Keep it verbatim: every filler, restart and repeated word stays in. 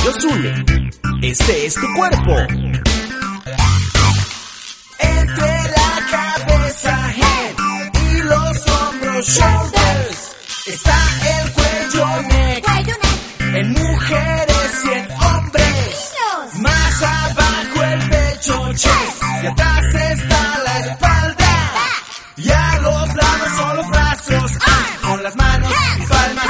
los une. Este es tu cuerpo. Entre la cabeza, head, y los hombros, shoulders, está el cuello, neck, Cuello, neck. en mujeres y en hombres. Niños. Más abajo el pecho, chest, y atrás está la espalda. Y a los lados son los brazos, ah, con las manos y palmas